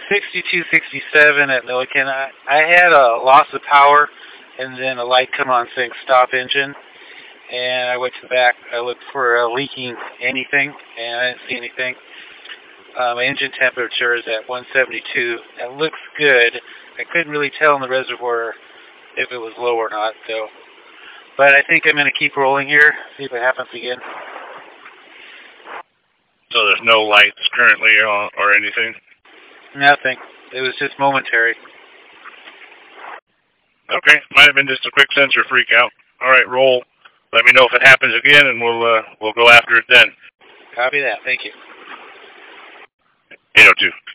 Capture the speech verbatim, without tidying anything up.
sixty-two sixty-seven at Milliken. I, I had a loss of power, and then a light come on saying stop engine. And I went to the back. I looked for uh, leaking anything, and I didn't see anything. Um, engine temperature is at one seventy-two. It looks good. I couldn't really tell in the reservoir if it was low or not, though. But I think I'm going to keep rolling here, see if it happens again. So there's no lights currently or, or anything? Nothing. It was just momentary. Okay. Might have been just a quick sensor freak out. All right, roll. Let me know if it happens again, and we'll uh, we'll go after it then. Copy that. Thank you. eight oh two.